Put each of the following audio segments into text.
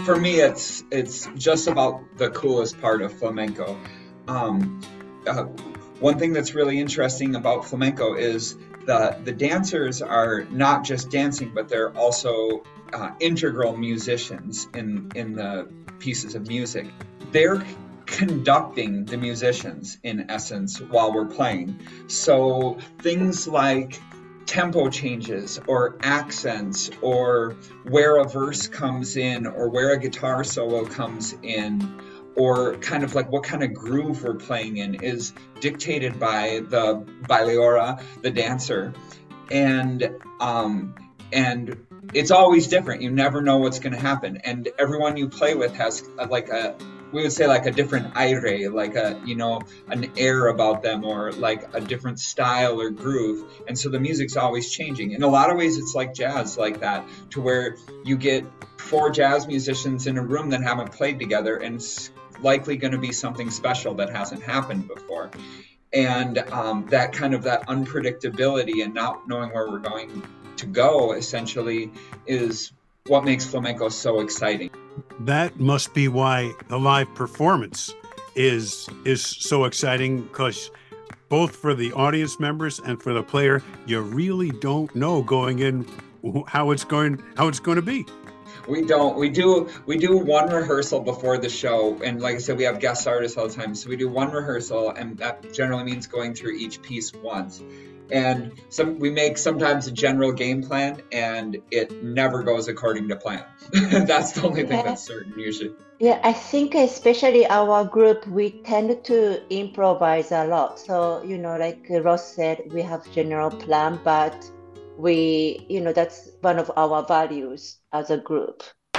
For me, it's just about the coolest part of flamenco. Um, uh, One thing that's really interesting about flamenco is the dancers are not just dancing, but they're also integral musicians in the pieces of music. They're conducting the musicians in essence while we're playing. So things like tempo changes or accents or where a verse comes in or where a guitar solo comes in or kind of like what kind of groove we're playing in is dictated by the baileora, the dancer, and and it's always different. You never know what's going to happen, and everyone you play with has like a, we would say like a different aire, like a, you know, an air about them, or like a different style or groove, and so the music's always changing. In a lot of ways, it's like jazz, like that, to where you get four jazz musicians in a room that haven't played together, and it's likely going to be something special that hasn't happened before. And that kind of that unpredictability and not knowing where we're going to go essentially is what makes flamenco so exciting. That must be why the live performance is so exciting, because both for the audience members and for the player, you really don't know going in how it's going to be. We don't. We do one rehearsal before the show, and like I said, we have guest artists all the time. So we do one rehearsal, and that generally means going through each piece once. And we make sometimes a general game plan, and it never goes according to plan. That's the only thing that's certain usually. Yeah, I think especially our group, we tend to improvise a lot. So, you know, like Ross said, we have general plan, but we, you know, that's one of our values as a group.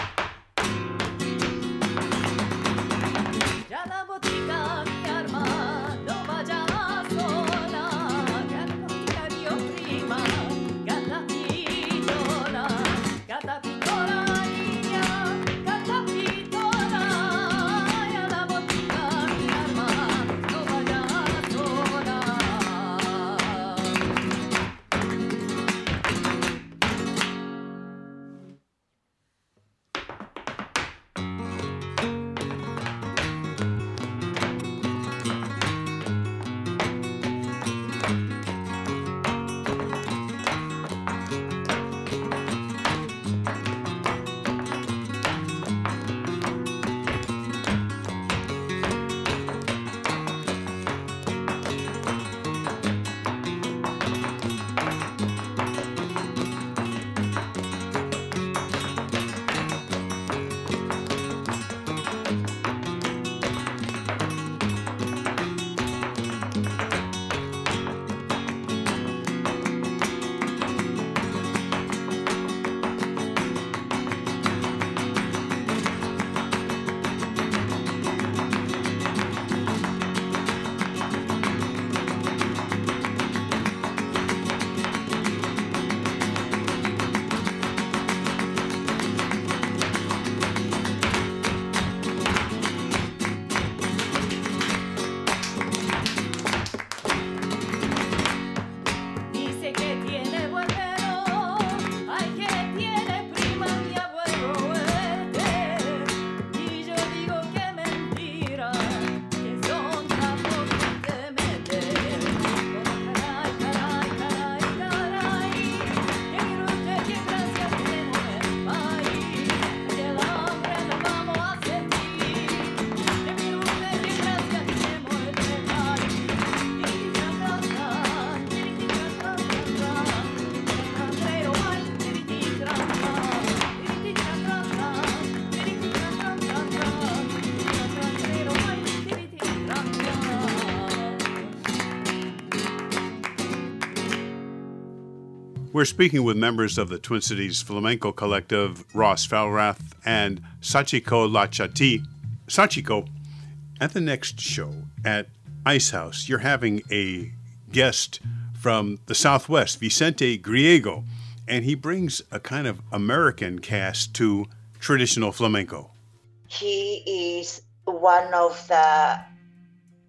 We're speaking with members of the Twin Cities Flamenco Collective, Ross Falrath and Sachiko Lachati. Sachiko, at the next show at Ice House, you're having a guest from the Southwest, Vicente Griego, and he brings a kind of American cast to traditional flamenco. He is one of the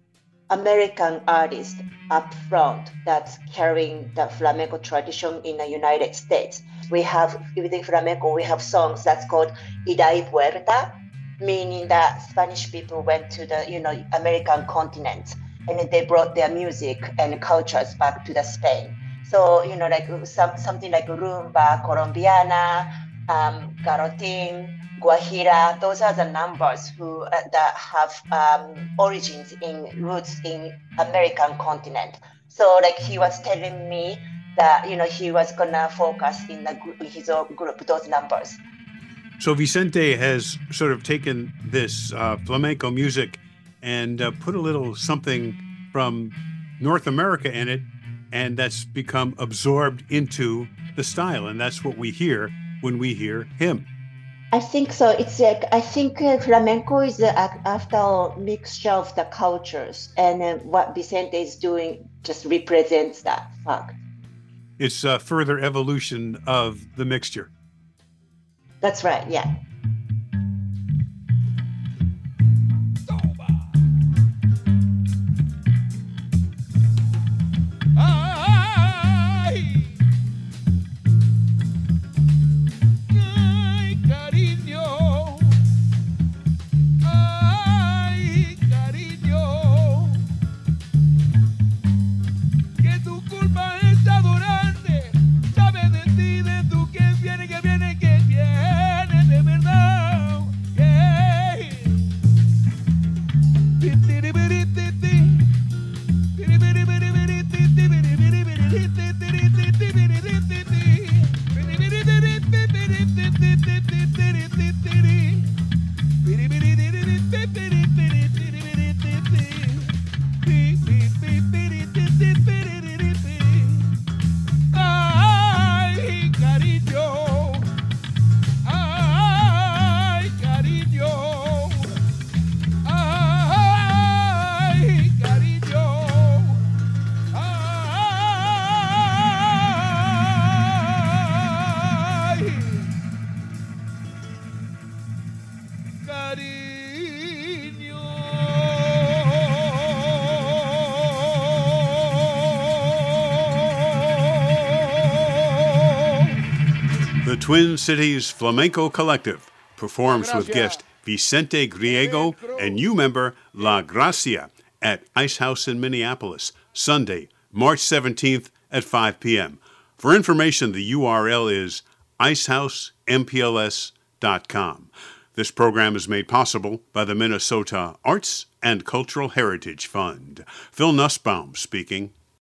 American artist up front that's carrying the flamenco tradition in the United States. We have, within flamenco, we have songs that's called Ida y Vuelta, meaning that Spanish people went to the, American continent, and they brought their music and cultures back to the Spain. So, like something like rumba, colombiana, garotin, guajira, those are the numbers that have origins roots in American continent. So like he was telling me that, he was gonna focus in his own group, those numbers. So Vicente has sort of taken this flamenco music and put a little something from North America in it, and that's become absorbed into the style, and that's what we hear when we hear him. I think so. It's like, I think flamenco is after all mixture of the cultures, and what Vicente is doing just represents that fact. It's a further evolution of the mixture. That's right, yeah. The Twin Cities Flamenco Collective performs with guest Vicente Griego and new member La Gracia at Ice House in Minneapolis, Sunday, March 17th at 5 p.m. For information, the URL is icehouseMPLS.com. This program is made possible by the Minnesota Arts and Cultural Heritage Fund. Phil Nussbaum speaking.